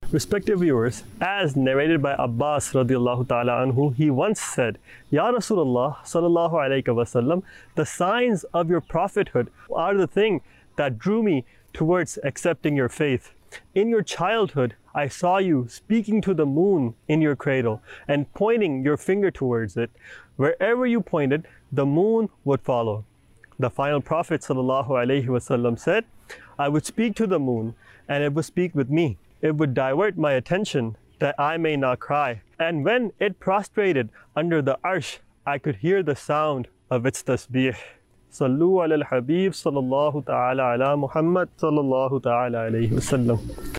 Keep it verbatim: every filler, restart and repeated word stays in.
Respected viewers, as narrated by Abbas radiallahu ta'ala anhu, he once said, Ya Rasulullah sallallahu alayhi wasallam, the signs of your prophethood are the thing that drew me towards accepting your faith. In your childhood, I saw you speaking to the moon in your cradle and pointing your finger towards it. Wherever you pointed, the moon would follow. The final Prophet sallallahu alayhi wasallam said, I would speak to the moon and it would speak with me. It would divert my attention that I may not cry. And when it prostrated under the arsh, I could hear the sound of its tasbih. Sallu ala al-Habib sallallahu ta'ala ala Muhammad sallallahu ta'ala alayhi wasallam.